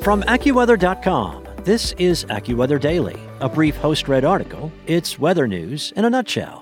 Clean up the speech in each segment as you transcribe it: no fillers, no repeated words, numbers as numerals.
From AccuWeather.com, this is AccuWeather Daily, a brief host-read article. It's weather news in a nutshell.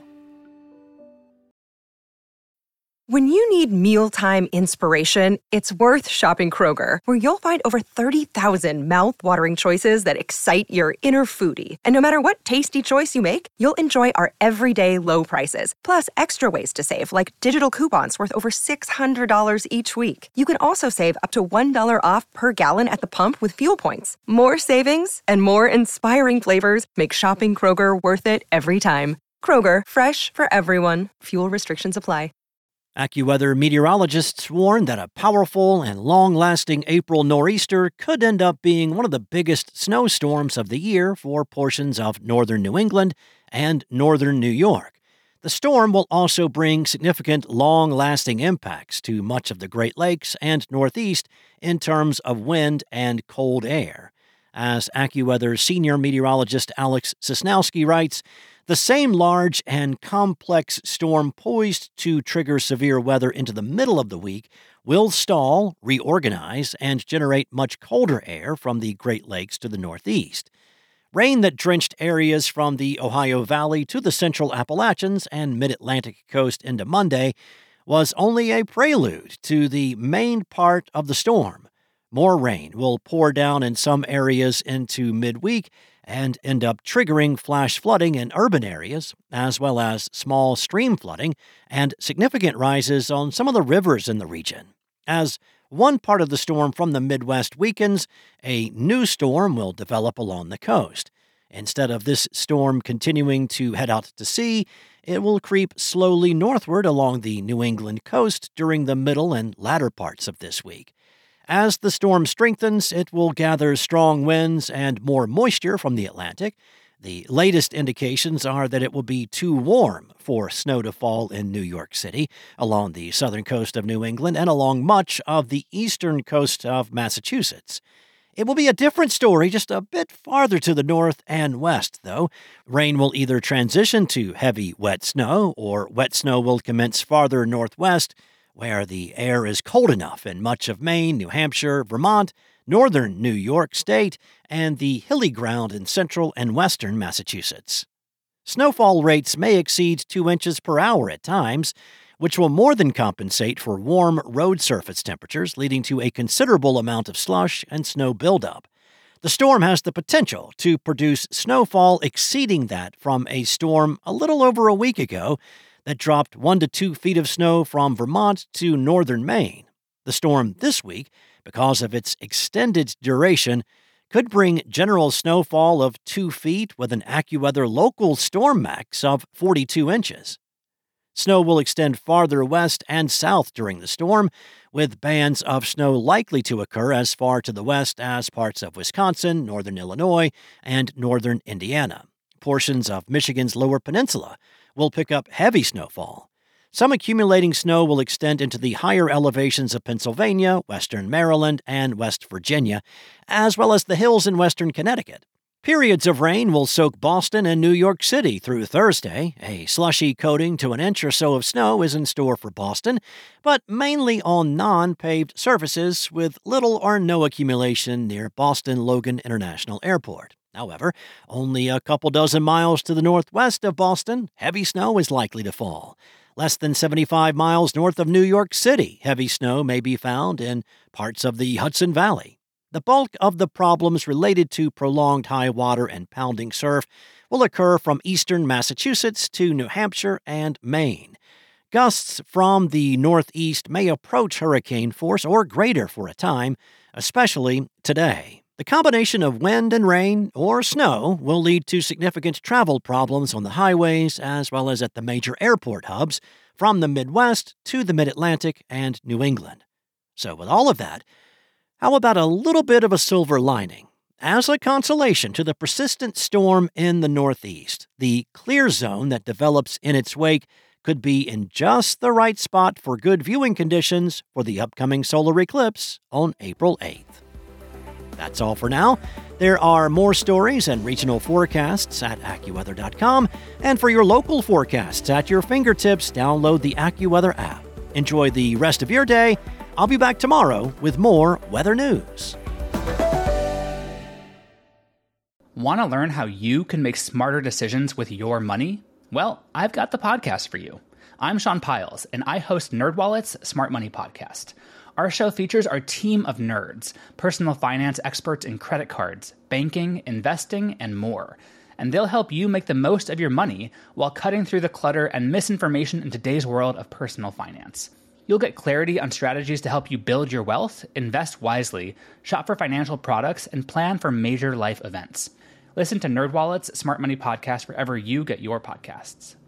When you need mealtime inspiration, it's worth shopping Kroger, where you'll find over 30,000 mouth-watering choices that excite your inner foodie. And no matter what tasty choice you make, you'll enjoy our everyday low prices, plus extra ways to save, like digital coupons worth over $600 each week. You can also save up to $1 off per gallon at the pump with fuel points. More savings and more inspiring flavors make shopping Kroger worth it every time. Kroger, fresh for everyone. Fuel restrictions apply. AccuWeather meteorologists warn that a powerful and long-lasting April nor'easter could end up being one of the biggest snowstorms of the year for portions of northern New England and northern New York. The storm will also bring significant long-lasting impacts to much of the Great Lakes and Northeast in terms of wind and cold air. As AccuWeather senior meteorologist Alex Sosnowski writes, the same large and complex storm poised to trigger severe weather into the middle of the week will stall, reorganize, and generate much colder air from the Great Lakes to the northeast. Rain that drenched areas from the Ohio Valley to the central Appalachians and mid-Atlantic coast into Monday was only a prelude to the main part of the storm. More rain will pour down in some areas into midweek and end up triggering flash flooding in urban areas, as well as small stream flooding and significant rises on some of the rivers in the region. As one part of the storm from the Midwest weakens, a new storm will develop along the coast. Instead of this storm continuing to head out to sea, it will creep slowly northward along the New England coast during the middle and latter parts of this week. As the storm strengthens, it will gather strong winds and more moisture from the Atlantic. The latest indications are that it will be too warm for snow to fall in New York City, along the southern coast of New England, and along much of the eastern coast of Massachusetts. It will be a different story just a bit farther to the north and west, though. Rain will either transition to heavy, wet snow, or wet snow will commence farther northwest, where the air is cold enough in much of Maine, New Hampshire, Vermont, northern New York State, and the hilly ground in central and western Massachusetts. Snowfall rates may exceed 2 inches per hour at times, which will more than compensate for warm road surface temperatures, leading to a considerable amount of slush and snow buildup. The storm has the potential to produce snowfall exceeding that from a storm a little over a week ago that dropped 1 to 2 feet of snow from Vermont to northern Maine. The storm this week, because of its extended duration, could bring general snowfall of 2 feet with an AccuWeather local storm max of 42 inches. Snow will extend farther west and south during the storm, with bands of snow likely to occur as far to the west as parts of Wisconsin, northern Illinois, and northern Indiana. Portions of Michigan's Lower Peninsula will pick up heavy snowfall. Some accumulating snow will extend into the higher elevations of Pennsylvania, western Maryland, and West Virginia, as well as the hills in western Connecticut. Periods of rain will soak Boston and New York City through Thursday. A slushy coating to an inch or so of snow is in store for Boston, but mainly on non-paved surfaces with little or no accumulation near Boston Logan International Airport. However, only a couple dozen miles to the northwest of Boston, heavy snow is likely to fall. Less than 75 miles north of New York City, heavy snow may be found in parts of the Hudson Valley. The bulk of the problems related to prolonged high water and pounding surf will occur from eastern Massachusetts to New Hampshire and Maine. Gusts from the northeast may approach hurricane force or greater for a time, especially today. The combination of wind and rain, or snow, will lead to significant travel problems on the highways as well as at the major airport hubs from the Midwest to the Mid-Atlantic and New England. So with all of that, how about a little bit of a silver lining? As a consolation to the persistent storm in the Northeast, the clear zone that develops in its wake could be in just the right spot for good viewing conditions for the upcoming solar eclipse on April 8th. That's all for now. There are more stories and regional forecasts at AccuWeather.com, and for your local forecasts at your fingertips, download the AccuWeather app. Enjoy the rest of your day. I'll be back tomorrow with more weather news. Want to learn how you can make smarter decisions with your money? Well, I've got the podcast for you. I'm Sean Piles, and I host NerdWallet's Smart Money Podcast. Our show features our team of nerds, personal finance experts in credit cards, banking, investing, and more. And they'll help you make the most of your money while cutting through the clutter and misinformation in today's world of personal finance. You'll get clarity on strategies to help you build your wealth, invest wisely, shop for financial products, and plan for major life events. Listen to NerdWallet's Smart Money Podcast wherever you get your podcasts.